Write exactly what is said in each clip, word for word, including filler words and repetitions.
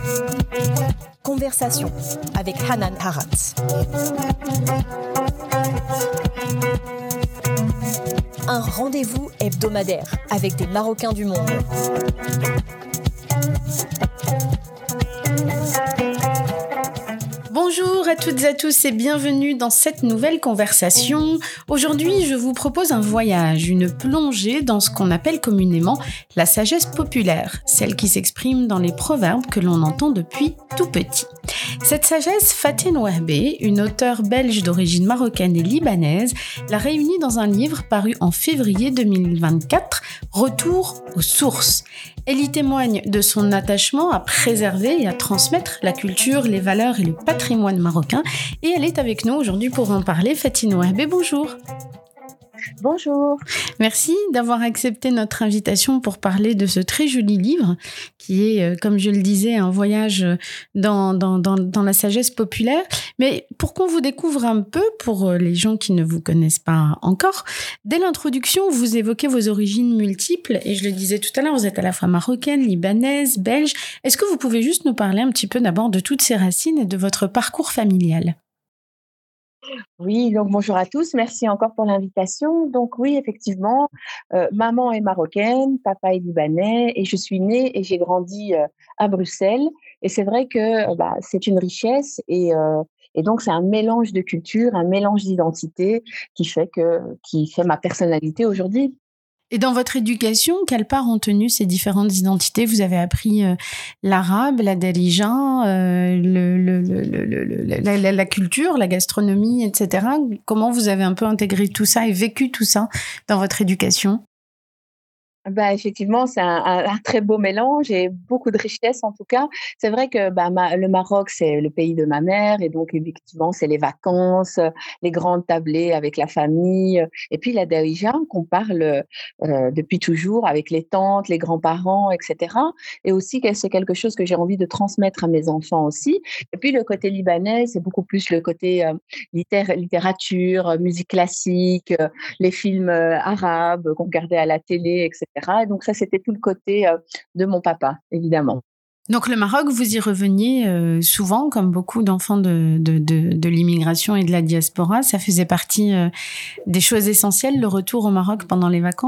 Conversation avec Hanan Harat. Un rendez-vous hebdomadaire avec des Marocains du monde. Bonjour à toutes et à tous et bienvenue dans cette nouvelle conversation. Aujourd'hui, je vous propose un voyage, une plongée dans ce qu'on appelle communément la sagesse populaire, celle qui s'exprime dans les proverbes que l'on entend depuis tout petit. Cette sagesse, Faten Wahbé, une auteure belge d'origine marocaine et libanaise, l'a réunie dans un livre paru en février deux mille vingt-quatre, Retour aux sources. Elle y témoigne de son attachement à préserver et à transmettre la culture, les valeurs et le patrimoine marocain. Et elle est avec nous aujourd'hui pour en parler. Faten Wahbé, bonjour. Bonjour. Merci d'avoir accepté notre invitation pour parler de ce très joli livre qui est, comme je le disais, un voyage dans, dans, dans, dans la sagesse populaire. Mais pour qu'on vous découvre un peu, pour les gens qui ne vous connaissent pas encore, dès l'introduction, vous évoquez vos origines multiples et je le disais tout à l'heure, vous êtes à la fois marocaine, libanaise, belge. Est-ce que vous pouvez juste nous parler un petit peu d'abord de toutes ces racines et de votre parcours familial ? Oui, donc bonjour à tous, merci encore pour l'invitation. Donc oui, effectivement, euh, maman est marocaine, papa est libanais et je suis née et j'ai grandi euh, à Bruxelles. Et c'est vrai que bah, c'est une richesse et, euh, et donc c'est un mélange de culture, un mélange d'identité qui fait que qui fait ma personnalité aujourd'hui. Et dans votre éducation, quelle part ont tenu ces différentes identités ? Vous avez appris euh, l'arabe, la darija, euh, le, le, le, le, le, la, la, la culture, la gastronomie, et cetera. Comment vous avez un peu intégré tout ça et vécu tout ça dans votre éducation ? Bah, effectivement, c'est un, un, un très beau mélange et beaucoup de richesse en tout cas. C'est vrai que bah, ma, le Maroc, c'est le pays de ma mère et donc effectivement, c'est les vacances, les grandes tablées avec la famille et puis la darija qu'on parle euh, depuis toujours avec les tantes, les grands-parents, et cetera. Et aussi que c'est quelque chose que j'ai envie de transmettre à mes enfants aussi. Et puis le côté libanais, c'est beaucoup plus le côté euh, littér- littérature, musique classique, euh, les films euh, arabes qu'on regardait à la télé, et cetera. Et donc ça, c'était tout le côté euh, de mon papa, évidemment. Donc le Maroc, vous y reveniez euh, souvent, comme beaucoup d'enfants de, de, de, de l'immigration et de la diaspora. Ça faisait partie euh, des choses essentielles, le retour au Maroc pendant les vacances ?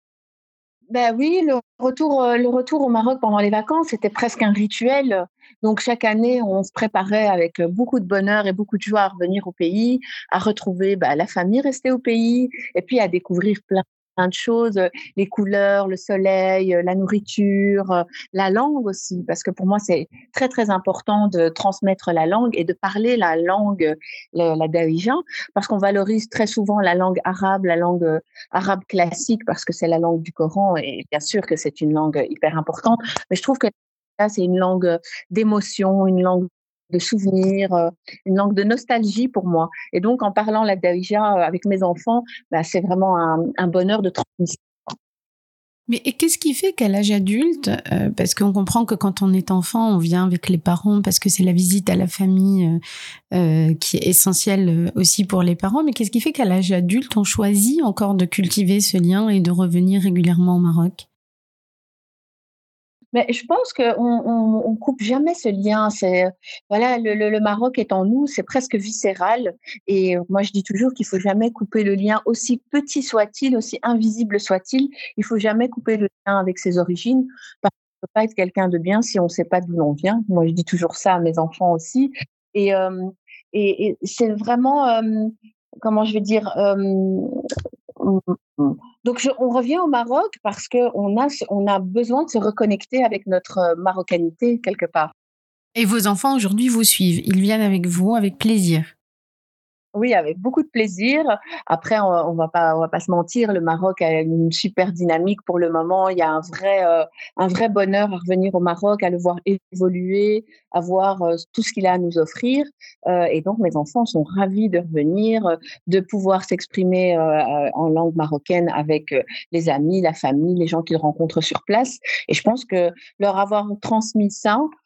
Ben oui, le retour, le retour au Maroc pendant les vacances, c'était presque un rituel. Donc chaque année, on se préparait avec beaucoup de bonheur et beaucoup de joie à revenir au pays, à retrouver ben, la famille restée au pays et puis à découvrir plein plein de choses, les couleurs, le soleil, la nourriture, la langue aussi, parce que pour moi, c'est très, très important de transmettre la langue et de parler la langue, la, la darija, parce qu'on valorise très souvent la langue arabe, la langue arabe classique, parce que c'est la langue du Coran, et bien sûr que c'est une langue hyper importante, mais je trouve que là, c'est une langue d'émotion, une langue de souvenirs, euh, une langue de nostalgie pour moi. Et donc, en parlant la darija avec mes enfants, bah, c'est vraiment un, un bonheur de transmission. Mais et qu'est-ce qui fait qu'à l'âge adulte, euh, parce qu'on comprend que quand on est enfant, on vient avec les parents parce que c'est la visite à la famille euh, euh, qui est essentielle aussi pour les parents, mais qu'est-ce qui fait qu'à l'âge adulte, on choisit encore de cultiver ce lien et de revenir régulièrement au Maroc ? Mais je pense qu'on on, on coupe jamais ce lien. C'est voilà, le, le, le Maroc est en nous, c'est presque viscéral. Et moi, je dis toujours qu'il faut jamais couper le lien, aussi petit soit-il, aussi invisible soit-il. Il faut jamais couper le lien avec ses origines, parce qu'on peut pas être quelqu'un de bien si on sait pas d'où l'on vient. Moi, je dis toujours ça à mes enfants aussi. Et euh, et, et c'est vraiment euh, comment je vais dire. Euh, donc, je, on revient au Maroc parce qu'on a, on a besoin de se reconnecter avec notre marocanité quelque part. Et vos enfants aujourd'hui vous suivent, ils viennent avec vous avec plaisir. Oui, avec beaucoup de plaisir. Après, on, on va pas, on va pas se mentir, le Maroc a une super dynamique pour le moment. Il y a un vrai, euh, un vrai bonheur à revenir au Maroc, à le voir évoluer, à voir euh, tout ce qu'il a à nous offrir. Euh, et donc, mes enfants sont ravis de revenir, euh, de pouvoir s'exprimer euh, en langue marocaine avec euh, les amis, la famille, les gens qu'ils rencontrent sur place. Et je pense que leur avoir transmis ça,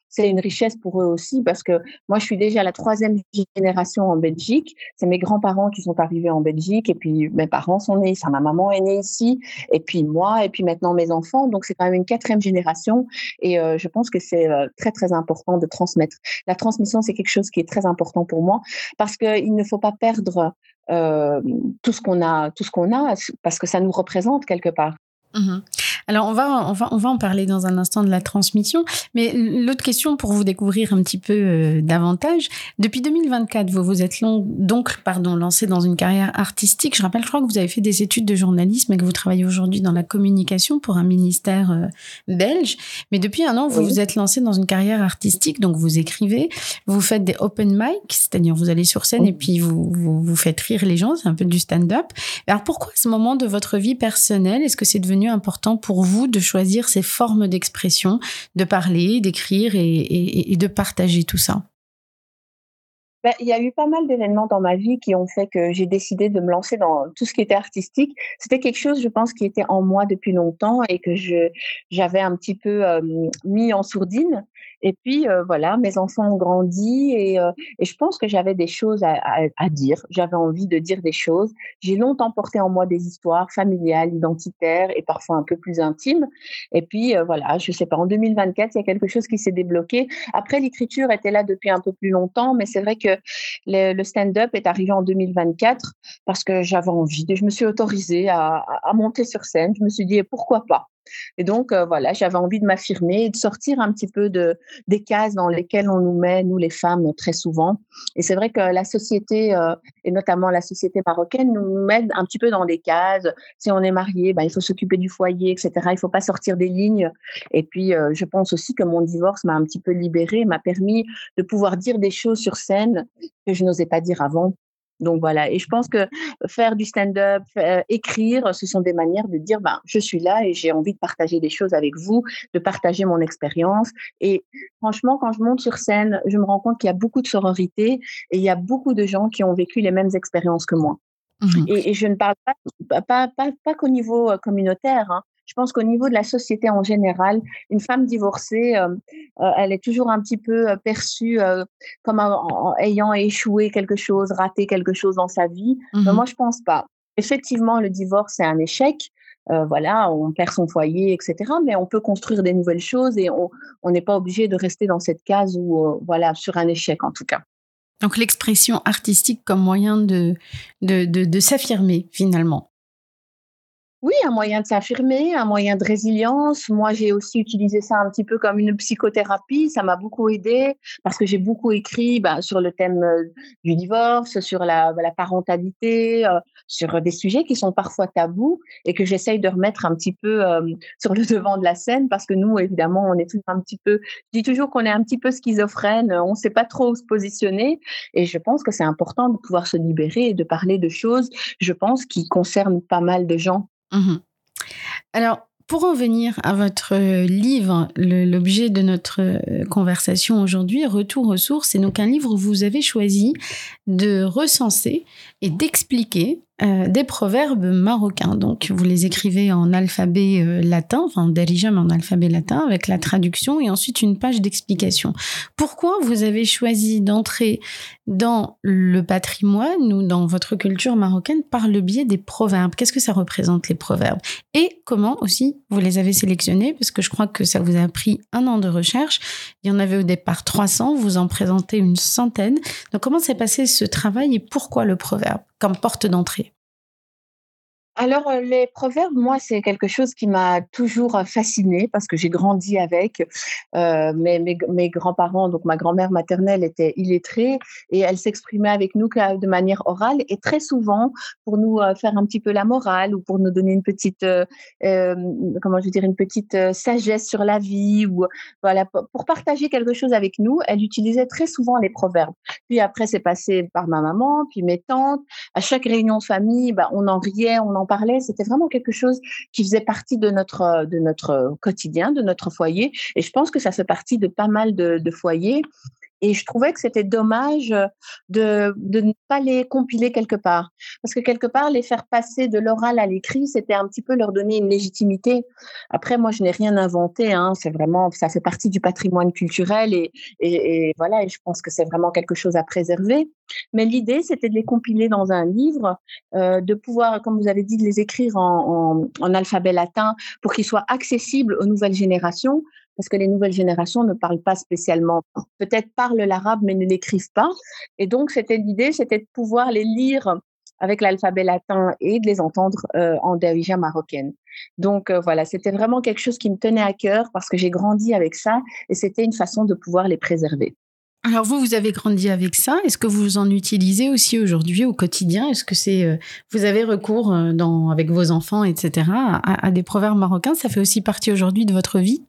c'est une richesse pour eux aussi parce que moi, je suis déjà la troisième génération en Belgique. C'est mes grands-parents qui sont arrivés en Belgique et puis mes parents sont nés, ça, ma maman est née ici et puis moi et puis maintenant mes enfants. Donc, c'est quand même une quatrième génération et euh, je pense que c'est euh, très, très important de transmettre. La transmission, c'est quelque chose qui est très important pour moi parce qu'il ne faut pas perdre euh, tout ce qu'on a, tout ce qu'on a parce que ça nous représente quelque part. Mmh. Alors, on va, on, va, on va en parler dans un instant de la transmission. Mais l'autre question pour vous découvrir un petit peu euh, davantage. Depuis deux mille vingt-quatre, vous vous êtes long, donc pardon, lancé dans une carrière artistique. Je rappelle, je crois que vous avez fait des études de journalisme et que vous travaillez aujourd'hui dans la communication pour un ministère euh, belge. Mais depuis un an, vous oui. vous êtes lancé dans une carrière artistique. Donc, vous écrivez, vous faites des open mic, c'est-à-dire vous allez sur scène oui. et puis vous, vous, vous faites rire les gens. C'est un peu du stand-up. Alors, pourquoi à ce moment de votre vie personnelle, est-ce que c'est devenu important pour vous de choisir ces formes d'expression, de parler, d'écrire et, et, et de partager tout ça? Ben, il y a eu pas mal d'événements dans ma vie qui ont fait que j'ai décidé de me lancer dans tout ce qui était artistique. C'était quelque chose, je pense, qui était en moi depuis longtemps et que je, j'avais un petit peu euh, mis en sourdine. Et puis, euh, voilà, mes enfants ont grandi et, euh, et je pense que j'avais des choses à, à, à dire. J'avais envie de dire des choses. J'ai longtemps porté en moi des histoires familiales, identitaires et parfois un peu plus intimes. Et puis, euh, voilà, je sais pas, en deux mille vingt-quatre, il y a quelque chose qui s'est débloqué. Après, l'écriture était là depuis un peu plus longtemps, mais c'est vrai que le, le stand-up est arrivé en deux mille vingt-quatre parce que j'avais envie. Je me suis autorisée à, à, à monter sur scène. Je me suis dit, pourquoi pas? Et donc, euh, voilà, j'avais envie de m'affirmer et de sortir un petit peu de, des cases dans lesquelles on nous met, nous les femmes, très souvent. Et c'est vrai que la société, euh, et notamment la société marocaine, nous met un petit peu dans des cases. Si on est marié, ben, il faut s'occuper du foyer, et cetera. Il ne faut pas sortir des lignes. Et puis, euh, je pense aussi que mon divorce m'a un petit peu libérée, m'a permis de pouvoir dire des choses sur scène que je n'osais pas dire avant. Donc voilà, et je pense que faire du stand-up, faire, écrire, ce sont des manières de dire ben, je suis là et j'ai envie de partager des choses avec vous, de partager mon expérience. Et franchement, quand je monte sur scène, je me rends compte qu'il y a beaucoup de sororité et il y a beaucoup de gens qui ont vécu les mêmes expériences que moi. Mmh. Et, et je ne parle pas, pas, pas, pas qu'au niveau communautaire, hein. Je pense qu'au niveau de la société en général, une femme divorcée, euh, euh, elle est toujours un petit peu perçue euh, comme en, en ayant échoué quelque chose, raté quelque chose dans sa vie. Mm-hmm. Mais moi, je pense pas. Effectivement, le divorce, c'est un échec. Euh, voilà, on perd son foyer, et cetera. Mais on peut construire des nouvelles choses et on n'est pas obligé de rester dans cette case où, euh, voilà, sur un échec en tout cas. Donc, l'expression artistique comme moyen de, de, de, de s'affirmer finalement. Oui, un moyen de s'affirmer, un moyen de résilience. Moi, j'ai aussi utilisé ça un petit peu comme une psychothérapie. Ça m'a beaucoup aidée parce que j'ai beaucoup écrit ben, sur le thème du divorce, sur la, la parentalité, euh, sur des sujets qui sont parfois tabous et que j'essaye de remettre un petit peu euh, sur le devant de la scène parce que nous, évidemment, on est tous un petit peu, je dis toujours qu'on est un petit peu schizophrène, on ne sait pas trop où se positionner et je pense que c'est important de pouvoir se libérer et de parler de choses, je pense, qui concernent pas mal de gens. Mmh. Alors, pour en venir à votre livre, le, l'objet de notre conversation aujourd'hui, Retour aux sources, c'est donc un livre où vous avez choisi de recenser et d'expliquer euh, des proverbes marocains. Donc, vous les écrivez en alphabet euh, latin, enfin, darija, mais en alphabet latin, avec la traduction et ensuite une page d'explication. Pourquoi vous avez choisi d'entrer dans le patrimoine ou dans votre culture marocaine par le biais des proverbes? Qu'est-ce que ça représente, les proverbes? Et comment aussi vous les avez sélectionnés? Parce que je crois que ça vous a pris un an de recherche. Il y en avait au départ trois cents, vous en présentez une centaine. Donc, comment s'est passé ce travail et pourquoi le proverbe comme porte d'entrée? Alors, les proverbes, moi, c'est quelque chose qui m'a toujours fascinée parce que j'ai grandi avec. Euh, mes, mes, mes grands-parents, donc ma grand-mère maternelle était illettrée et elle s'exprimait avec nous de manière orale et très souvent pour nous faire un petit peu la morale ou pour nous donner une petite, euh, comment je veux dire, une petite sagesse sur la vie ou voilà, pour partager quelque chose avec nous, elle utilisait très souvent les proverbes. Puis après, c'est passé par ma maman, puis mes tantes. À chaque réunion de famille, bah, on en riait, on en parlait, c'était vraiment quelque chose qui faisait partie de notre, de notre quotidien, de notre foyer. Et je pense que ça fait partie de pas mal de, de foyers. Et je trouvais que c'était dommage de, de ne pas les compiler quelque part. Parce que quelque part, les faire passer de l'oral à l'écrit, c'était un petit peu leur donner une légitimité. Après, moi, je n'ai rien inventé, hein. C'est vraiment, ça fait partie du patrimoine culturel et, et, et voilà, et je pense que c'est vraiment quelque chose à préserver. Mais l'idée, c'était de les compiler dans un livre, euh, de pouvoir, comme vous avez dit, de les écrire en, en, en alphabet latin pour qu'ils soient accessibles aux nouvelles générations, parce que les nouvelles générations ne parlent pas spécialement, peut-être parlent l'arabe, mais ne l'écrivent pas. Et donc, c'était l'idée, c'était de pouvoir les lire avec l'alphabet latin et de les entendre euh, en darija marocaine. Donc, euh, voilà, c'était vraiment quelque chose qui me tenait à cœur parce que j'ai grandi avec ça et c'était une façon de pouvoir les préserver. Alors vous, vous avez grandi avec ça. Est-ce que vous en utilisez aussi aujourd'hui au quotidien? Est-ce que c'est euh, vous avez recours euh, dans, avec vos enfants, et cetera, à, à des proverbes marocains? Ça fait aussi partie aujourd'hui de votre vie?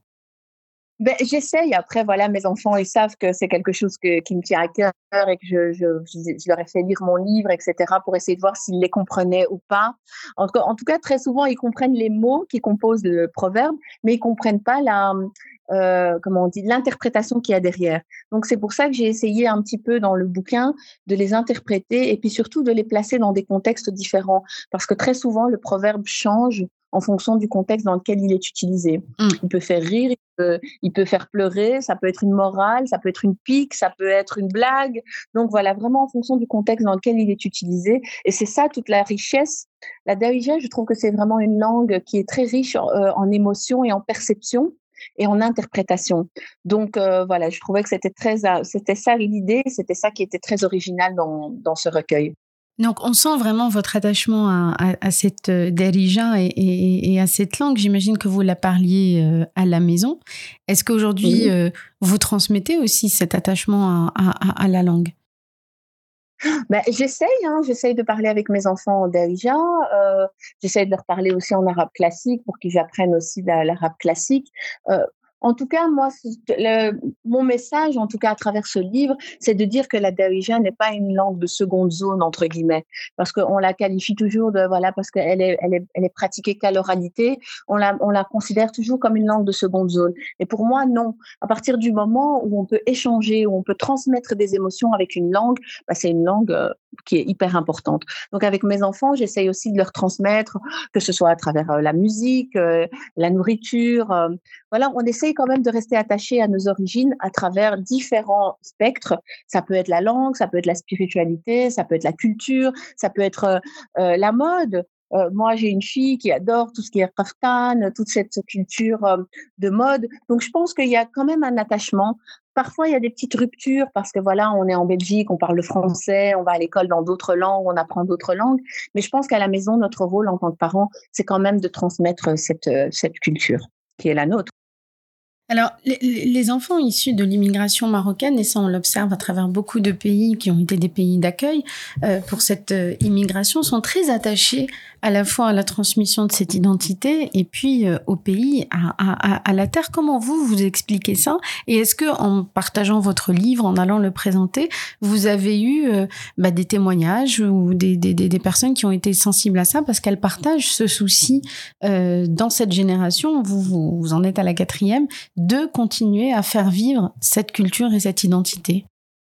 Ben, j'essaye. Après, voilà, mes enfants, ils savent que c'est quelque chose que, qui me tient à cœur et que je, je, je, je leur ai fait lire mon livre, et cetera, pour essayer de voir s'ils les comprenaient ou pas. En tout cas, en tout cas, très souvent, ils comprennent les mots qui composent le proverbe, mais ils comprennent pas la, euh, comment on dit, l'interprétation qu'il y a derrière. Donc, c'est pour ça que j'ai essayé un petit peu dans le bouquin de les interpréter et puis surtout de les placer dans des contextes différents. Parce que très souvent, le proverbe change en fonction du contexte dans lequel il est utilisé. Mmh. Il peut faire rire, il peut, il peut faire pleurer, ça peut être une morale, ça peut être une pique, ça peut être une blague. Donc voilà, vraiment en fonction du contexte dans lequel il est utilisé. Et c'est ça toute la richesse. La darija, je trouve que c'est vraiment une langue qui est très riche en, euh, en émotions et en perception et en interprétation. Donc euh, voilà, je trouvais que c'était très, c'était ça l'idée, c'était ça qui était très original dans, dans ce recueil. Donc, on sent vraiment votre attachement à, à, à cette darija et, et, et à cette langue. J'imagine que vous la parliez euh, à la maison. Est-ce qu'aujourd'hui, oui. euh, vous transmettez aussi cet attachement à, à, à la langue? Ben, j'essaye, hein, j'essaye de parler avec mes enfants en darija. Euh, j'essaye de leur parler aussi en arabe classique pour qu'ils apprennent aussi la, l'arabe classique. Euh, En tout cas, moi, le, mon message, en tout cas à travers ce livre, c'est de dire que la darija n'est pas une langue de seconde zone, entre guillemets, parce qu'on la qualifie toujours de, voilà, parce qu'elle est, elle est, elle est pratiquée qu'à l'oralité, on la, on la considère toujours comme une langue de seconde zone. Et pour moi, non. À partir du moment où on peut échanger, où on peut transmettre des émotions avec une langue, bah, c'est une langue euh, qui est hyper importante. Donc, avec mes enfants, j'essaye aussi de leur transmettre, que ce soit à travers euh, la musique, euh, la nourriture, euh, voilà, on essaye quand même de rester attaché à nos origines à travers différents spectres. Ça peut être la langue, ça peut être la spiritualité, ça peut être la culture, ça peut être euh, la mode. Euh, moi, j'ai une fille qui adore tout ce qui est kaftan, toute cette culture euh, de mode. Donc, je pense qu'il y a quand même un attachement. Parfois, il y a des petites ruptures parce que voilà, on est en Belgique, on parle le français, on va à l'école dans d'autres langues, on apprend d'autres langues. Mais je pense qu'à la maison, notre rôle en tant que parents, c'est quand même de transmettre cette, cette culture qui est la nôtre. Alors, les, les enfants issus de l'immigration marocaine, et ça on l'observe à travers beaucoup de pays qui ont été des pays d'accueil euh, pour cette euh, immigration, sont très attachés à la fois à la transmission de cette identité et puis euh, au pays, à, à, à la terre. Comment vous, vous expliquez ça? Et est-ce que en partageant votre livre, en allant le présenter, vous avez eu euh, bah, des témoignages ou des, des, des, des personnes qui ont été sensibles à ça parce qu'elles partagent ce souci euh, dans cette génération? Vous, vous, vous en êtes à la quatrième, de continuer à faire vivre cette culture et cette identité?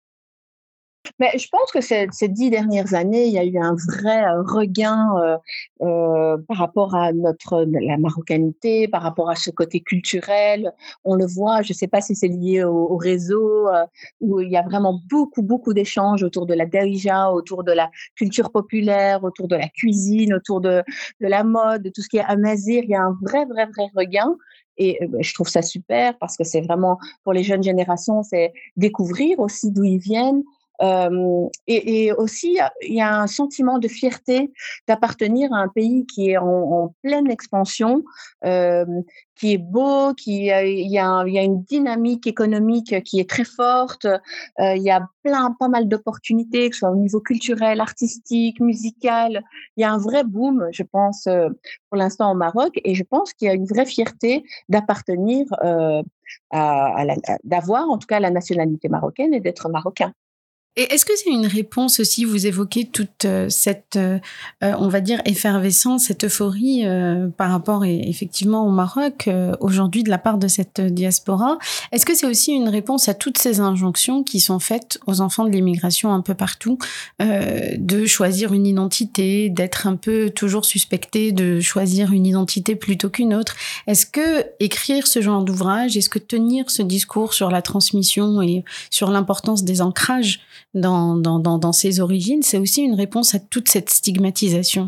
Mais je pense que ces, ces dix dernières années, il y a eu un vrai regain euh, euh, par rapport à notre la marocanité, par rapport à ce côté culturel. On le voit, je ne sais pas si c'est lié au, au réseau, euh, où il y a vraiment beaucoup, beaucoup d'échanges autour de la darija, autour de la culture populaire, autour de la cuisine, autour de, de la mode, de tout ce qui est amazigh. Il y a un vrai, vrai, vrai regain. Et euh, je trouve ça super parce que c'est vraiment, pour les jeunes générations, c'est découvrir aussi d'où ils viennent. Euh, et, et aussi, il y a un sentiment de fierté d'appartenir à un pays qui est en, en pleine expansion, euh, qui est beau, qui euh, il y a un, il y a une dynamique économique qui est très forte. Euh, il y a plein, pas mal d'opportunités, que ce soit au niveau culturel, artistique, musical. Il y a un vrai boom, je pense, euh, pour l'instant au Maroc, et je pense qu'il y a une vraie fierté d'appartenir, euh, à, à la, à, d'avoir en tout cas la nationalité marocaine et d'être marocain. Et est-ce que c'est une réponse aussi, vous évoquez toute euh, cette, euh, on va dire, effervescence, cette euphorie euh, par rapport et, effectivement au Maroc euh, aujourd'hui de la part de cette diaspora. Est-ce que c'est aussi une réponse à toutes ces injonctions qui sont faites aux enfants de l'immigration un peu partout, euh, de choisir une identité, d'être un peu toujours suspecté, de choisir une identité plutôt qu'une autre? Est-ce que écrire ce genre d'ouvrage, est-ce que tenir ce discours sur la transmission et sur l'importance des ancrages Dans, dans, dans, dans ses origines, c'est aussi une réponse à toute cette stigmatisation?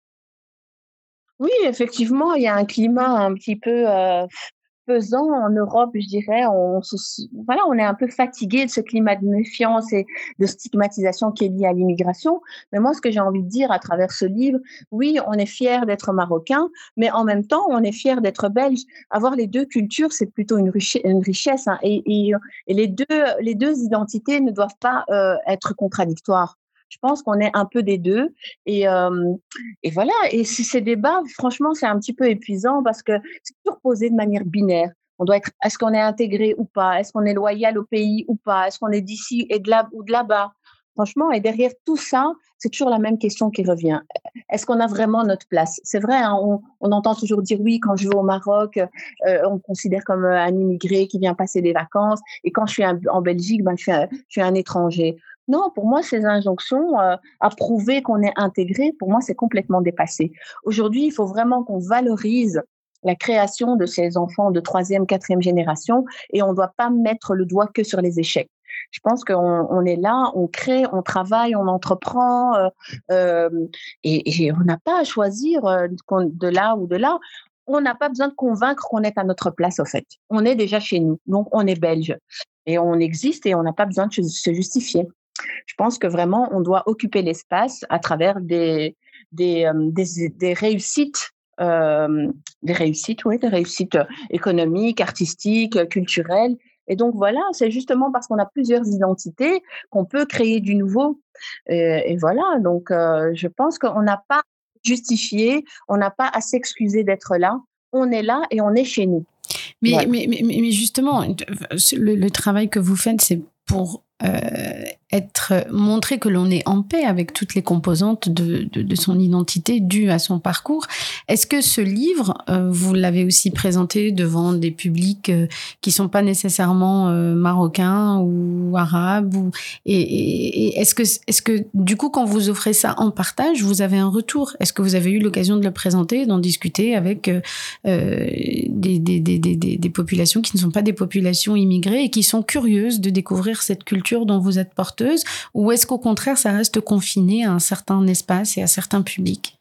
Oui, effectivement, il y a un climat un petit peu euh, pesant en Europe, je dirais. On, se- voilà, on est un peu fatigué de ce climat de méfiance et de stigmatisation qui est lié à l'immigration. Mais moi, ce que j'ai envie de dire à travers ce livre, oui, on est fier d'être marocain, mais en même temps, on est fier d'être belge. Avoir les deux cultures, c'est plutôt une, riche- une richesse, hein. et, et, et les deux, les deux identités ne doivent pas euh, être contradictoires. Je pense qu'on est un peu des deux. Et, euh, et voilà, et c- ces débats, franchement, c'est un petit peu épuisant parce que c'est toujours posé de manière binaire. On doit être, est-ce qu'on est intégré ou pas? Est-ce qu'on est loyal au pays ou pas? Est-ce qu'on est d'ici et de là ou de là-bas? Franchement, et derrière tout ça, c'est toujours la même question qui revient. Est-ce qu'on a vraiment notre place? C'est vrai, hein, on, on entend toujours dire oui, quand je vais au Maroc, euh, on me considère comme un immigré qui vient passer des vacances. Et quand je suis un- en Belgique, ben, je suis un, je suis un étranger. Non, pour moi, ces injonctions euh, à prouver qu'on est intégré, pour moi, c'est complètement dépassé. Aujourd'hui, il faut vraiment qu'on valorise la création de ces enfants de troisième, quatrième génération et on ne doit pas mettre le doigt que sur les échecs. Je pense qu'on on est là, on crée, on travaille, on entreprend euh, euh, et, et on n'a pas à choisir euh, de là ou de là. On n'a pas besoin de convaincre qu'on est à notre place, au fait. On est déjà chez nous, donc on est belge et on existe et on n'a pas besoin de se justifier. Je pense que vraiment, on doit occuper l'espace à travers des, des, euh, des, des réussites, euh, des réussites, oui, des réussites économiques, artistiques, culturelles. Et donc voilà, c'est justement parce qu'on a plusieurs identités qu'on peut créer du nouveau. Et, et voilà, donc euh, je pense qu'on n'a pas justifié, on n'a pas à s'excuser d'être là. On est là et on est chez nous. Mais, Voilà. mais, mais, mais justement, le, le travail que vous faites, c'est pour euh, être montrer que l'on est en paix avec toutes les composantes de, de, de son identité due à son parcours. Est-ce que ce livre, euh, vous l'avez aussi présenté devant des publics euh, qui sont pas nécessairement euh, marocains ou arabes ou, et, et, et est-ce que, est-ce que du coup, quand vous offrez ça en partage, vous avez un retour? Est-ce que vous avez eu l'occasion de le présenter, d'en discuter avec euh, des, des, des, des, des populations qui ne sont pas des populations immigrées et qui sont curieuses de découvrir cette culture dont vous êtes porteuse, ou est-ce qu'au contraire, ça reste confiné à un certain espace et à certains publics?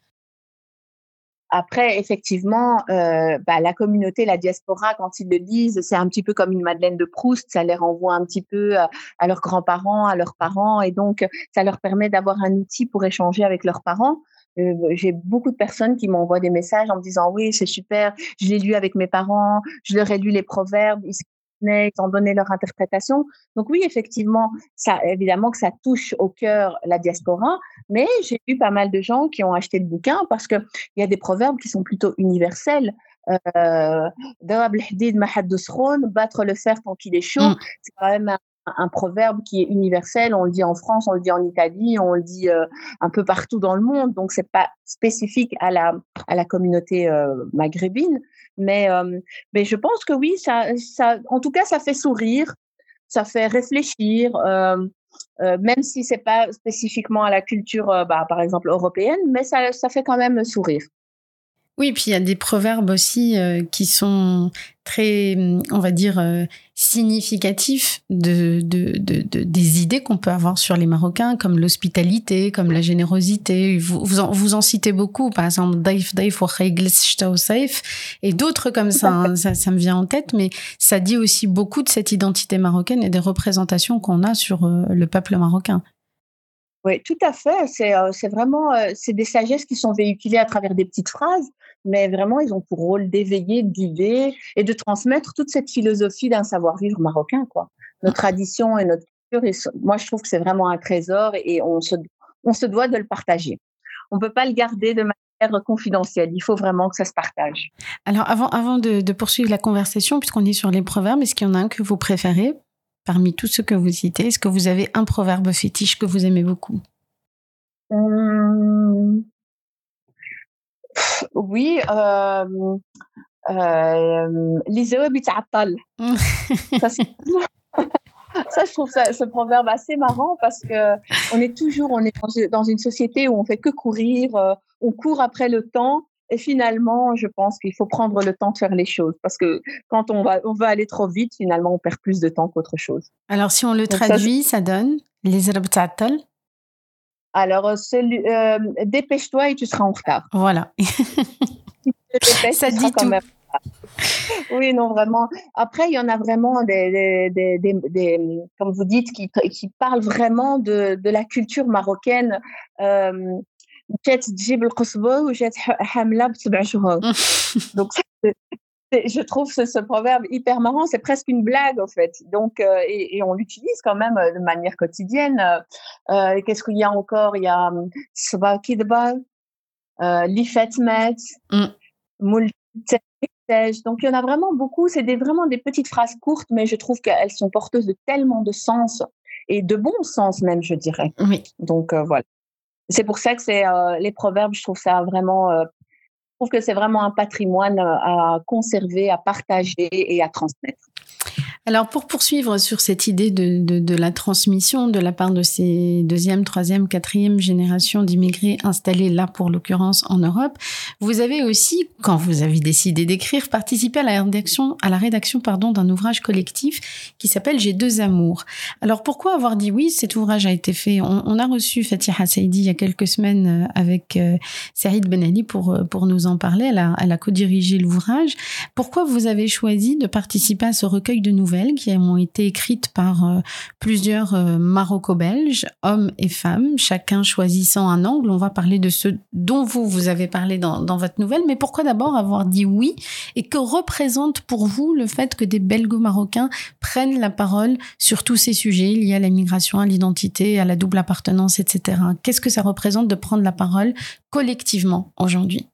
Après, effectivement, euh, bah, la communauté, la diaspora, quand ils le lisent, c'est un petit peu comme une Madeleine de Proust. Ça les renvoie un petit peu à, à leurs grands-parents, à leurs parents, et donc ça leur permet d'avoir un outil pour échanger avec leurs parents. Euh, j'ai beaucoup de personnes qui m'envoient des messages en me disant oui, c'est super, je l'ai lu avec mes parents, je leur ai lu les proverbes, ils se connaissent, ils ont donné leur interprétation. Donc oui, effectivement, ça, évidemment que ça touche au cœur la diaspora, mais j'ai eu pas mal de gens qui ont acheté le bouquin parce que il y a des proverbes qui sont plutôt universels. Euh, Darab al-hadid ma haddu skhon, battre le fer tant qu'il est chaud, Mm. c'est quand même un, un proverbe qui est universel. On le dit en France, on le dit en Italie, on le dit euh, un peu partout dans le monde. Donc c'est pas spécifique à la à la communauté euh, maghrébine, mais euh, mais je pense que oui, ça ça en tout cas ça fait sourire, ça fait réfléchir. Euh, euh, même si c'est pas spécifiquement à la culture, euh, bah, par exemple européenne, mais ça, ça fait quand même sourire. Oui, puis il y a des proverbes aussi euh, qui sont très, on va dire, euh, significatifs de, de, de, de, des idées qu'on peut avoir sur les Marocains, comme l'hospitalité, comme la générosité. Vous, vous, en, vous en citez beaucoup, par exemple, Daif, Daif, Wacha Yegles, Shta ou Saif, et d'autres comme ça, hein, ça, ça me vient en tête, mais ça dit aussi beaucoup de cette identité marocaine et des représentations qu'on a sur euh, le peuple marocain. Oui, tout à fait. C'est, euh, c'est vraiment, euh, c'est des sagesses qui sont véhiculées à travers des petites phrases, mais vraiment, ils ont pour rôle d'éveiller, de guider et de transmettre toute cette philosophie d'un savoir-vivre marocain, quoi. Notre tradition et notre culture, et moi, je trouve que c'est vraiment un trésor et on se, on se doit de le partager. On peut pas le garder de manière confidentielle. Il faut vraiment que ça se partage. Alors, avant, avant de, de poursuivre la conversation, puisqu'on est sur les proverbes, est-ce qu'il y en a un que vous préférez? parmi tous ceux que vous citez, est-ce que vous avez un proverbe fétiche que vous aimez beaucoup? Hum, oui, euh, euh, الجواب يتعطل. Ça, c'est- ça, je trouve ça, ce proverbe assez marrant parce que on est toujours, on est dans, dans une société où on fait que courir, euh, on court après le temps. Et finalement, je pense qu'il faut prendre le temps de faire les choses parce que quand on va, on va aller trop vite, finalement, on perd plus de temps qu'autre chose. Alors, si on le Donc ça, c'est- traduit, ça donne les herbes ta'tal. alors, euh, celui- euh, dépêche-toi et tu seras en retard. Voilà. Si tu te dépêches, Ça tu seras dit quand tout. même. Oui, non, vraiment. Après, il y en a vraiment des, des, des, des, des- comme vous dites, qui, qui parlent vraiment de, de la culture marocaine. Euh, جات تجيب القصبة وجات ح- حاملة بسبع شهور. Donc, c'est- c'est- je trouve ce, ce proverbe hyper marrant. C'est presque une blague, en fait. Donc, euh, et, et on l'utilise quand même euh, de manière quotidienne. Euh, euh, qu'est-ce qu'il y a encore? Il y a hum, صبا كدبة, euh, li fatmat, Mm. moul tège. Donc, il y en a vraiment beaucoup. C'est des, vraiment des petites phrases courtes, mais je trouve qu'elles sont porteuses de tellement de sens et de bon sens même, je dirais. Oui. Donc, euh, voilà. C'est pour ça que c'est euh, les proverbes, je trouve ça vraiment, euh, je trouve que c'est vraiment un patrimoine euh, à conserver, à partager et à transmettre. Alors, pour poursuivre sur cette idée de, de, de la transmission de la part de ces deuxième, troisième, quatrième générations d'immigrés installés là, pour l'occurrence, en Europe, vous avez aussi, quand vous avez décidé d'écrire, participé à la rédaction, à la rédaction, pardon, d'un ouvrage collectif qui s'appelle J'ai deux amours. Alors, pourquoi avoir dit oui? Cet ouvrage a été fait, on, on a reçu Fatiha Saidi il y a quelques semaines avec euh, Saïd Ben Ali pour, pour nous en parler. Elle a, elle a co-dirigé l'ouvrage. Pourquoi vous avez choisi de participer à ce recueil de nouvelles qui ont été écrites par euh, plusieurs euh, Maroco-Belges, hommes et femmes, chacun choisissant un angle? On va parler de ce dont vous, vous avez parlé dans, dans votre nouvelle, mais pourquoi d'abord avoir dit oui? Et que représente pour vous le fait que des Belgo-Marocains prennent la parole sur tous ces sujets liés à la migration, à l'identité, à la double appartenance, et cetera? Qu'est-ce que ça représente de prendre la parole collectivement aujourd'hui?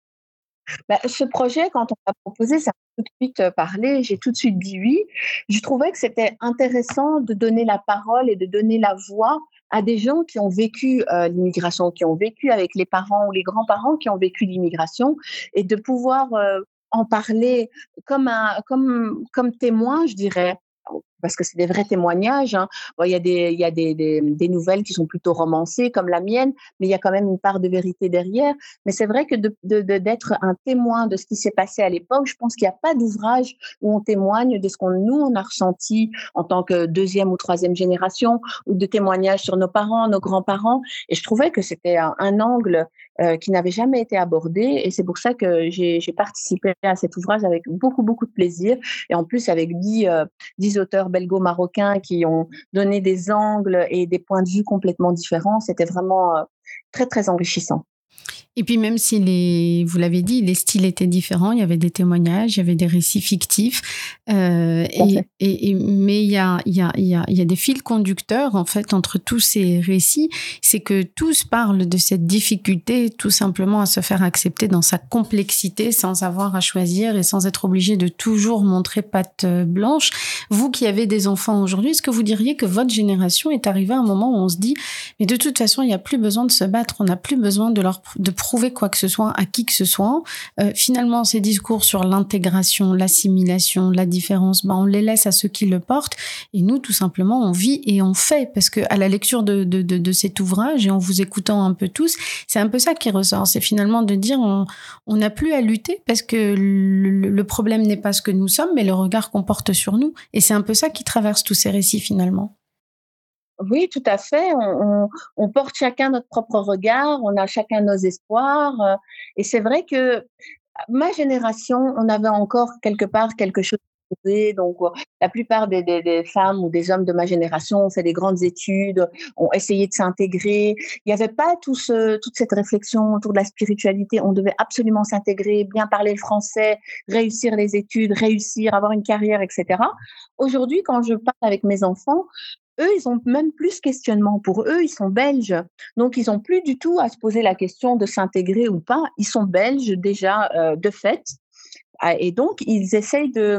Bah, ce projet, quand on l'a proposé, ça m'a tout de suite euh, parlé, j'ai tout de suite dit oui. Je trouvais que c'était intéressant de donner la parole et de donner la voix à des gens qui ont vécu euh, l'immigration, qui ont vécu avec les parents ou les grands-parents qui ont vécu l'immigration, et de pouvoir euh, en parler comme un, comme, comme témoin, je dirais. Parce que c'est des vrais témoignages. Hein. Bon, il y a, des, il y a des, des, des nouvelles qui sont plutôt romancées, comme la mienne, mais il y a quand même une part de vérité derrière. Mais c'est vrai que de, de, de, d'être un témoin de ce qui s'est passé à l'époque, je pense qu'il n'y a pas d'ouvrage où on témoigne de ce qu'on nous on a ressenti en tant que deuxième ou troisième génération, ou de témoignages sur nos parents, nos grands-parents. Et je trouvais que c'était un, un angle euh, qui n'avait jamais été abordé. Et c'est pour ça que j'ai, j'ai participé à cet ouvrage avec beaucoup, beaucoup de plaisir. Et en plus, avec dix, euh, dix auteurs belgo-marocains qui ont donné des angles et des points de vue complètement différents. C'était vraiment euh, très, très enrichissant. Et puis même si les, vous l'avez dit, les styles étaient différents, il y avait des témoignages, il y avait des récits fictifs, euh, et, et, et, mais il y a, il y, a, il, y a, il y a des fils conducteurs en fait entre tous ces récits, c'est que tous parlent de cette difficulté tout simplement à se faire accepter dans sa complexité sans avoir à choisir et sans être obligé de toujours montrer patte blanche. Vous qui avez des enfants aujourd'hui, est-ce que vous diriez que votre génération est arrivée à un moment où on se dit mais de toute façon il n'y a plus besoin de se battre, on n'a plus besoin de leur de prouver quoi que ce soit à qui que ce soit. Euh, finalement, ces discours sur l'intégration, l'assimilation, la différence, ben, on les laisse à ceux qui le portent. Et nous, tout simplement, on vit et on fait. Parce que à la lecture de, de, de, de cet ouvrage et en vous écoutant un peu tous, c'est un peu ça qui ressort. C'est finalement de dire on on n'a plus à lutter parce que le, le problème n'est pas ce que nous sommes, mais le regard qu'on porte sur nous. Et c'est un peu ça qui traverse tous ces récits finalement. Oui, tout à fait. On, on, on porte chacun notre propre regard, on a chacun nos espoirs. Euh, et c'est vrai que ma génération, on avait encore quelque part quelque chose à prouver. Donc, euh, la plupart des, des, des femmes ou des hommes de ma génération ont fait des grandes études, ont essayé de s'intégrer. Il n'y avait pas tout ce, toute cette réflexion autour de la spiritualité. On devait absolument s'intégrer, bien parler le français, réussir les études, réussir, avoir une carrière, et cetera. Aujourd'hui, quand je parle avec mes enfants, eux, ils ont même plus ce questionnement. Pour eux, ils sont belges. Donc, ils n'ont plus du tout à se poser la question de s'intégrer ou pas. Ils sont belges déjà euh, de fait. Et donc, ils essayent de,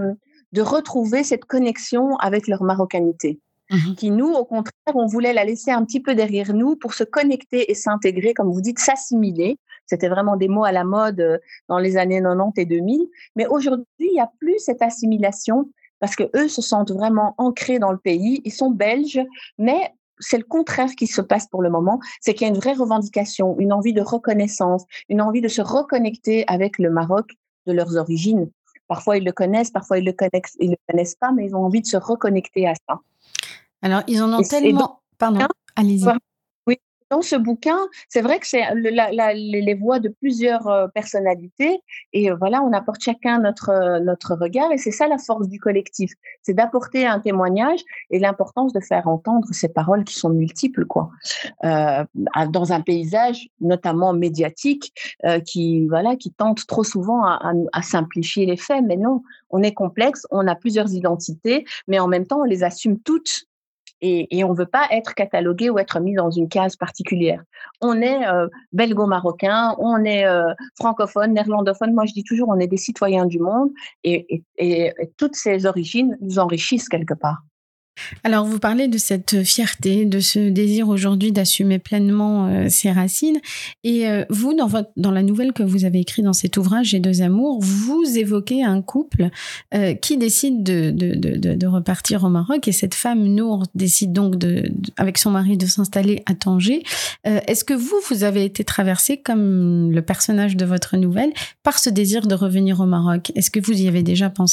de retrouver cette connexion avec leur marocanité. Mmh. Qui nous, au contraire, on voulait la laisser un petit peu derrière nous pour se connecter et s'intégrer, comme vous dites, s'assimiler. C'était vraiment des mots à la mode dans les années quatre-vingt-dix et deux mille. Mais aujourd'hui, il n'y a plus cette assimilation parce qu'eux se sentent vraiment ancrés dans le pays. Ils sont belges, mais c'est le contraire qui se passe pour le moment. C'est qu'il y a une vraie revendication, une envie de reconnaissance, une envie de se reconnecter avec le Maroc de leurs origines. Parfois, ils le connaissent, parfois, ils le connaissent, ils le connaissent pas, mais ils ont envie de se reconnecter à ça. Alors, ils en ont et tellement... Donc, Pardon, allez-y. Oui, dans ce bouquin, c'est vrai que c'est le, la, la, les voix de plusieurs euh, personnalités et euh, voilà, on apporte chacun notre, euh, notre regard et c'est ça la force du collectif, c'est d'apporter un témoignage et l'importance de faire entendre ces paroles qui sont multiples, quoi, euh, dans un paysage notamment médiatique euh, qui, voilà, qui tente trop souvent à, à, à simplifier les faits, mais non, on est complexe, on a plusieurs identités, mais en même temps, on les assume toutes. Et, et on ne veut pas être catalogué ou être mis dans une case particulière. On est euh, belgo-marocain, on est euh, francophone, néerlandophone. Moi, je dis toujours, on est des citoyens du monde et, et, et, et toutes ces origines nous enrichissent quelque part. Alors, vous parlez de cette fierté, de ce désir aujourd'hui d'assumer pleinement euh, ses racines. Et euh, vous, dans, votre, dans la nouvelle que vous avez écrite dans cet ouvrage, J'ai deux amours, vous évoquez un couple euh, qui décide de, de, de, de repartir au Maroc. Et cette femme, Nour, décide donc, de, de, avec son mari, de s'installer à Tanger. Euh, est-ce que vous, vous avez été traversé, comme le personnage de votre nouvelle, par ce désir de revenir au Maroc? Est-ce que vous y avez déjà pensé ?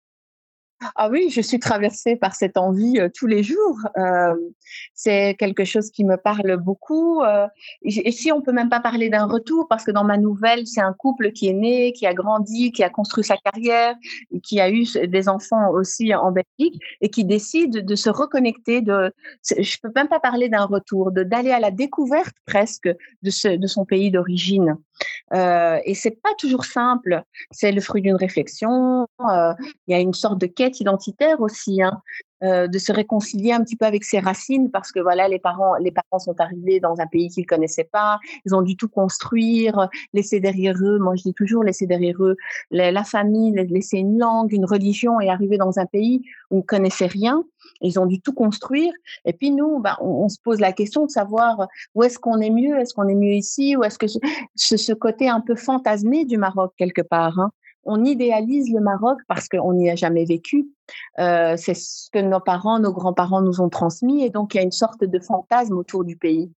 Ah oui, je suis traversée par cette envie euh, tous les jours. Euh, c'est quelque chose qui me parle beaucoup. Euh, et, et si on peut même pas parler d'un retour, parce que dans ma nouvelle, c'est un couple qui est né, qui a grandi, qui a construit sa carrière, et qui a eu des enfants aussi en Belgique, et qui décide de se reconnecter. De, je peux même pas parler d'un retour, de d'aller à la découverte presque de, ce, de son pays d'origine. Euh, et c'est pas toujours simple. C'est le fruit d'une réflexion. Euh, il y a une sorte de quête identitaire aussi, hein, euh, de se réconcilier un petit peu avec ses racines parce que voilà, les parents, les parents sont arrivés dans un pays qu'ils connaissaient pas. Ils ont dû tout construire, laisser derrière eux. Moi, je dis toujours laisser derrière eux la, la famille, laisser une langue, une religion et arriver dans un pays où ils ne connaissaient rien. Ils ont dû tout construire. Et puis nous, bah, on, on se pose la question de savoir où est-ce qu'on est mieux, est-ce qu'on est mieux ici, ou est-ce que ce, ce côté un peu fantasmé du Maroc quelque part, hein. On idéalise le Maroc parce qu'on n'y a jamais vécu. Euh, c'est ce que nos parents, nos grands-parents nous ont transmis, et donc il y a une sorte de fantasme autour du pays.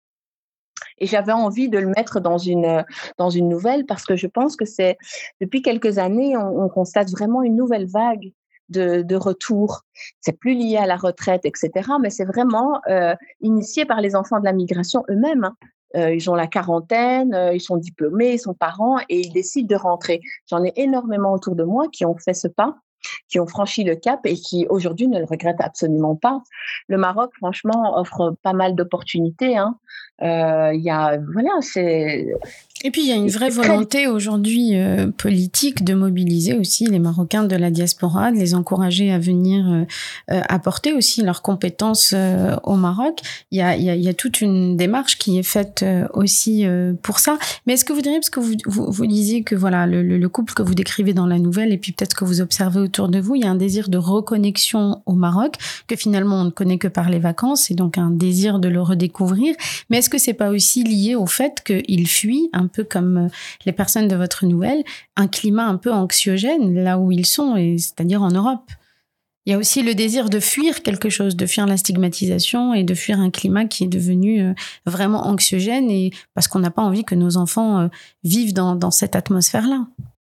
Et j'avais envie de le mettre dans une dans une nouvelle parce que je pense que c'est depuis quelques années, on, on constate vraiment une nouvelle vague de, de retour. C'est plus lié à la retraite, et cetera. Mais c'est vraiment euh, initié par les enfants de la migration eux-mêmes, hein. Euh, ils ont la quarantaine, euh, ils sont diplômés, ils sont parents et ils décident de rentrer. J'en ai énormément autour de moi qui ont fait ce pas, qui ont franchi le cap et qui aujourd'hui ne le regrettent absolument pas. Le Maroc, franchement, offre pas mal d'opportunités, hein. Euh, il y a, voilà, c'est... Et puis, il y a une vraie volonté aujourd'hui euh, politique de mobiliser aussi les Marocains de la diaspora, de les encourager à venir euh, euh, apporter aussi leurs compétences euh, au Maroc. Il y a, il y a, il y a toute une démarche qui est faite euh, aussi euh, pour ça. Mais est-ce que vous diriez, parce que vous, vous, vous disiez que voilà, le, le couple que vous décrivez dans la nouvelle et puis peut-être que vous observez autour de vous, il y a un désir de reconnexion au Maroc que finalement on ne connaît que par les vacances et donc un désir de le redécouvrir. Mais est-ce que c'est pas aussi lié au fait qu'ils fuient un peu comme les personnes de votre nouvelle, un climat un peu anxiogène là où ils sont, et c'est-à-dire en Europe? Il y a aussi le désir de fuir quelque chose, de fuir la stigmatisation et de fuir un climat qui est devenu vraiment anxiogène, et parce qu'on n'a pas envie que nos enfants vivent dans, dans cette atmosphère-là.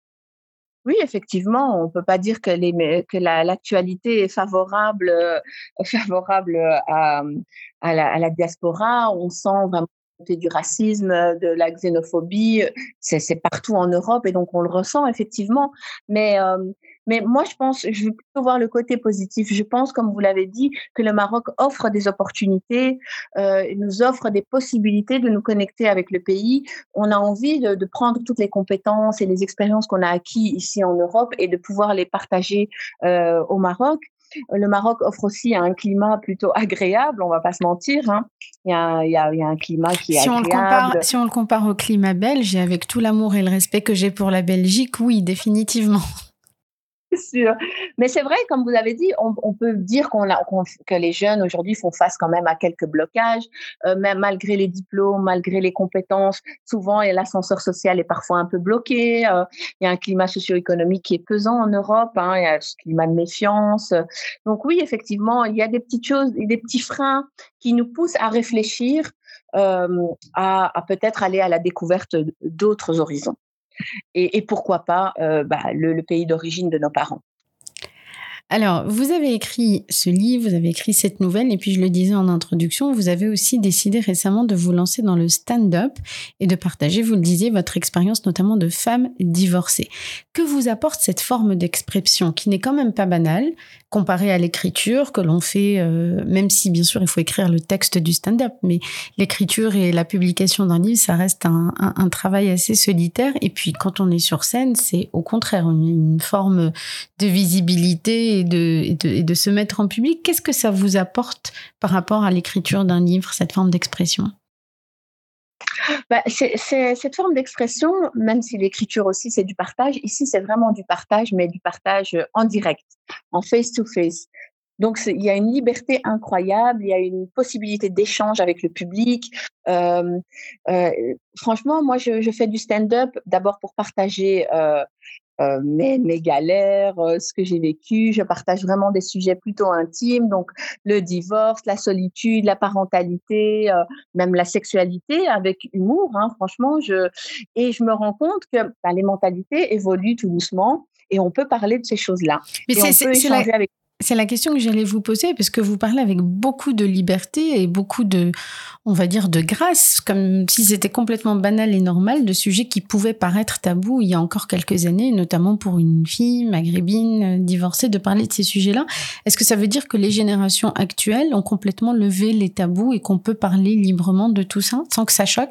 Oui, effectivement, on peut pas dire que, les, que la, l'actualité est favorable, euh, favorable à, à, la, à la diaspora. On sent vraiment du racisme, de la xénophobie, c'est, c'est partout en Europe et donc on le ressent effectivement. Mais, euh, mais moi, je pense, je veux plutôt voir le côté positif. Je pense, comme vous l'avez dit, que le Maroc offre des opportunités, euh, nous offre des possibilités de nous connecter avec le pays. On a envie de, de prendre toutes les compétences et les expériences qu'on a acquis ici en Europe et de pouvoir les partager euh, au Maroc. Le Maroc offre aussi un climat plutôt agréable, on va pas se mentir, hein. Il y a, il y a, il y a un climat qui est si agréable. On le compare, si on le compare au climat belge, et avec tout l'amour et le respect que j'ai pour la Belgique, oui, définitivement. C'est sûr. Mais c'est vrai, comme vous avez dit, on, on peut dire qu'on a, qu'on, que les jeunes aujourd'hui font face quand même à quelques blocages, euh, même malgré les diplômes, malgré les compétences. Souvent, et l'ascenseur social est parfois un peu bloqué. Euh, il y a un climat socio-économique qui est pesant en Europe. Hein, il y a ce climat de méfiance. Donc oui, effectivement, il y a des petites choses, des petits freins qui nous poussent à réfléchir, euh, à, à peut-être aller à la découverte d'autres horizons. Et, et pourquoi pas euh, bah, le, le pays d'origine de nos parents. Alors, vous avez écrit ce livre, vous avez écrit cette nouvelle, et puis je le disais en introduction, vous avez aussi décidé récemment de vous lancer dans le stand-up et de partager, vous le disiez, votre expérience notamment de femme divorcée. Que vous apporte cette forme d'expression qui n'est quand même pas banale, comparée à l'écriture que l'on fait, euh, même si bien sûr il faut écrire le texte du stand-up, mais l'écriture et la publication d'un livre, ça reste un, un, un travail assez solitaire. Et puis quand on est sur scène, c'est au contraire une, une forme de visibilité et de, et, de, et de se mettre en public. Qu'est-ce que ça vous apporte par rapport à l'écriture d'un livre, cette forme d'expression ? Bah, c'est, c'est, cette forme d'expression, même si l'écriture aussi c'est du partage, ici c'est vraiment du partage, mais du partage en direct, en face-to-face. Donc il y a une liberté incroyable, il y a une possibilité d'échange avec le public. Euh, euh, franchement, moi je, je fais du stand-up d'abord pour partager euh, Euh, mes, mes galères, euh, ce que j'ai vécu. Je partage vraiment des sujets plutôt intimes, donc le divorce, la solitude, la parentalité, euh, même la sexualité avec humour, hein, franchement. Je... Et je me rends compte que bah, les mentalités évoluent tout doucement et on peut parler de ces choses-là. Mais et c'est, on c'est, peut c'est échanger la... avec... C'est la question que j'allais vous poser, parce que vous parlez avec beaucoup de liberté et beaucoup de, on va dire, de grâce, comme si c'était complètement banal et normal, de sujets qui pouvaient paraître tabous il y a encore quelques années, notamment pour une fille maghrébine divorcée, de parler de ces sujets-là. Est-ce que ça veut dire que les générations actuelles ont complètement levé les tabous et qu'on peut parler librement de tout ça sans que ça choque ?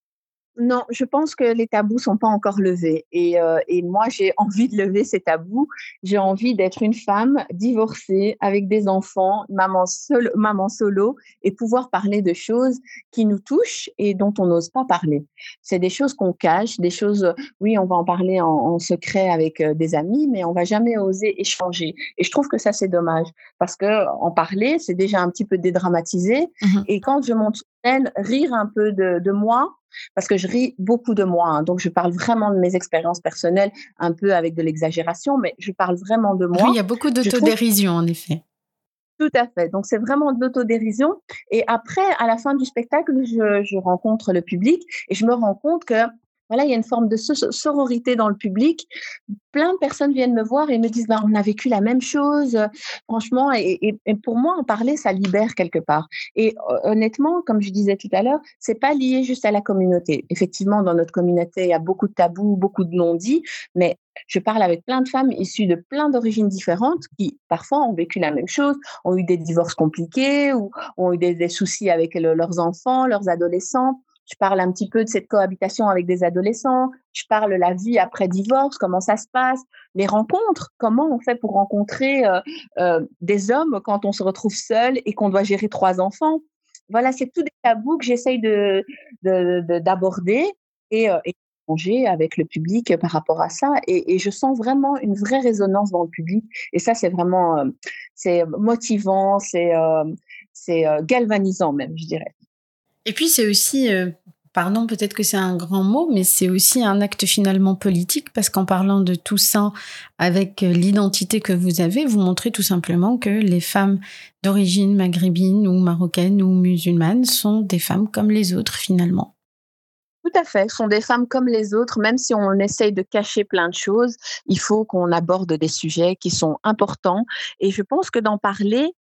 Non, je pense que les tabous sont pas encore levés. Et, euh, et moi, j'ai envie de lever ces tabous. J'ai envie d'être une femme divorcée avec des enfants, maman, seul, maman solo, et pouvoir parler de choses qui nous touchent et dont on n'ose pas parler. C'est des choses qu'on cache, des choses, oui, on va en parler en, en secret avec des amis, mais on va jamais oser échanger. Et je trouve que ça, c'est dommage parce que en parler, c'est déjà un petit peu dédramatisé. Mmh. Et quand je monte sur scène, rire un peu de, de moi, parce que je ris beaucoup de moi, hein, donc je parle vraiment de mes expériences personnelles, un peu avec de l'exagération, mais je parle vraiment de moi. Oui, il y a beaucoup d'autodérision, trouve... en effet. Tout à fait, donc c'est vraiment de l'autodérision. Et après, à la fin du spectacle, je, je rencontre le public et je me rends compte que voilà, il y a une forme de sororité dans le public. Plein de personnes viennent me voir et me disent bah, on a vécu la même chose, franchement. Et, et, et pour moi, en parler, ça libère quelque part. Et honnêtement, comme je disais tout à l'heure, c'est pas lié juste à la communauté. Effectivement, dans notre communauté, il y a beaucoup de tabous, beaucoup de non-dits, mais je parle avec plein de femmes issues de plein d'origines différentes qui, parfois, ont vécu la même chose, ont eu des divorces compliqués ou ont eu des, des soucis avec le, leurs enfants, leurs adolescents. Je parle un petit peu de cette cohabitation avec des adolescents. Je parle de la vie après divorce, comment ça se passe, les rencontres, comment on fait pour rencontrer euh, euh, des hommes quand on se retrouve seul et qu'on doit gérer trois enfants. Voilà, c'est tous des tabous que j'essaye de, de, de, d'aborder et, euh, et d'échanger avec le public par rapport à ça. Et, et je sens vraiment une vraie résonance dans le public. Et ça, c'est vraiment euh, c'est motivant, c'est, euh, c'est euh, galvanisant même, je dirais. Et puis, c'est aussi, euh, pardon, peut-être que c'est un grand mot, mais c'est aussi un acte finalement politique, parce qu'en parlant de tout ça avec l'identité que vous avez, vous montrez tout simplement que les femmes d'origine maghrébine ou marocaine ou musulmane sont des femmes comme les autres finalement. Tout à fait, sont des femmes comme les autres, même si on essaye de cacher plein de choses, il faut qu'on aborde des sujets qui sont importants. Et je pense que d'en parler...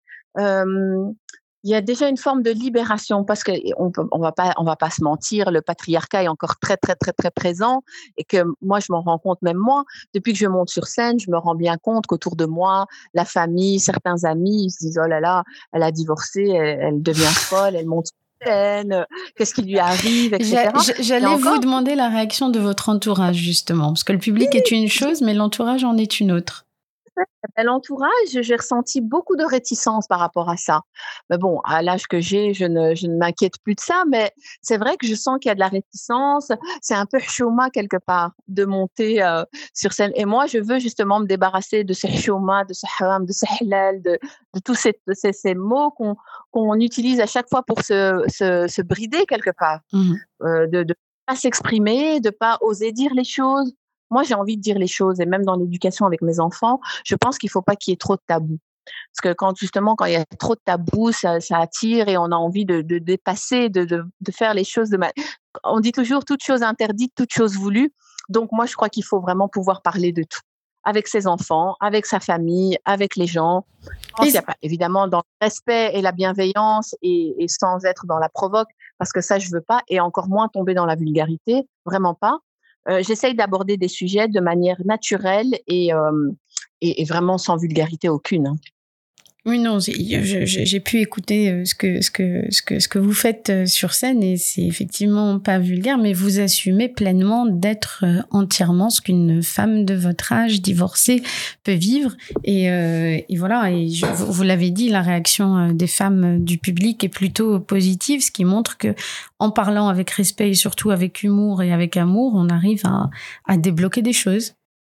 Euh, il y a déjà une forme de libération parce que on peut, on va pas, on va pas se mentir, le patriarcat est encore très, très, très, très présent et que moi, je m'en rends compte, même moi, depuis que je monte sur scène, je me rends bien compte qu'autour de moi, la famille, certains amis, ils se disent, oh là là, elle a divorcé, elle, elle devient folle, elle monte sur scène, qu'est-ce qui lui arrive, et cetera. J'allais encore... vous demander la réaction de votre entourage, justement, parce que le public est une chose, mais l'entourage en est une autre. À l'entourage, j'ai ressenti beaucoup de réticence par rapport à ça. Mais bon, à l'âge que j'ai, je ne, je ne m'inquiète plus de ça, mais c'est vrai que je sens qu'il y a de la réticence. C'est un peu chouma quelque part de monter euh, sur scène. Et moi, je veux justement me débarrasser de ce chouma, de ce haram, de ce halal, de, de tous ces, ces, ces mots qu'on, qu'on utilise à chaque fois pour se, se, se brider quelque part, Mmh. euh, de ne pas s'exprimer, de pas oser dire les choses. Moi, j'ai envie de dire les choses, et même dans l'éducation avec mes enfants, je pense qu'il faut pas qu'il y ait trop de tabous. Parce que quand justement, quand il y a trop de tabous, ça, ça attire et on a envie de, de dépasser, de, de, de faire les choses de ma... On dit toujours toute chose interdite, toute chose voulue. Donc moi, je crois qu'il faut vraiment pouvoir parler de tout. Avec ses enfants, avec sa famille, avec les gens. Je pense qu'il y a pas, évidemment, dans le respect et la bienveillance et, et sans être dans la provoque, parce que ça, je veux pas, et encore moins tomber dans la vulgarité, vraiment pas. Euh, j'essaye d'aborder des sujets de manière naturelle et, euh, et, et vraiment sans vulgarité aucune. Hein. Oui, non, j'ai, je- je- j'ai pu écouter euh, ce que, ce que, ce que, ce que vous faites euh, sur scène et c'est effectivement pas vulgaire, mais vous assumez pleinement d'être euh, entièrement ce qu'une femme de votre âge divorcée peut vivre. Et, euh, et voilà, et je- vous, vous l'avez dit, la réaction euh, des femmes euh, du public est plutôt positive, ce qui montre que en parlant avec respect et surtout avec humour et avec amour, on arrive à, à débloquer des choses.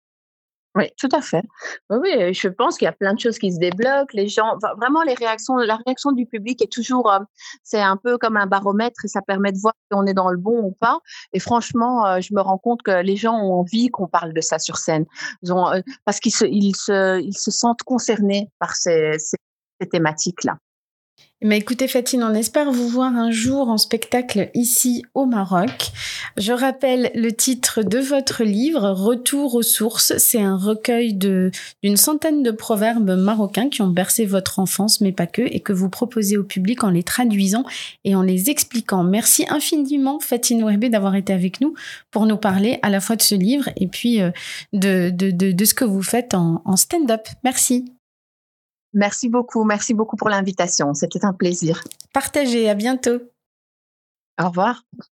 Oui, tout à fait. Oui, oui, je pense qu'il y a plein de choses qui se débloquent. Les gens, enfin, vraiment, les réactions, la réaction du public est toujours, euh, c'est un peu comme un baromètre et ça permet de voir si on est dans le bon ou pas. Et franchement, euh, je me rends compte que les gens ont envie qu'on parle de ça sur scène. Ils ont, euh, parce qu'ils se, ils se, ils se sentent concernés par ces, ces, ces thématiques-là. Mais écoutez, Fatine, on espère vous voir un jour en spectacle ici au Maroc. Je rappelle le titre de votre livre, Retour aux sources. C'est un recueil de, d'une centaine de proverbes marocains qui ont bercé votre enfance, mais pas que, et que vous proposez au public en les traduisant et en les expliquant. Merci infiniment, Fatine Ouerbé, d'avoir été avec nous pour nous parler à la fois de ce livre et puis euh, de, de, de, de ce que vous faites en, en stand-up. Merci. Merci beaucoup. Merci beaucoup pour l'invitation. C'était un plaisir. Partagez. À bientôt. Au revoir.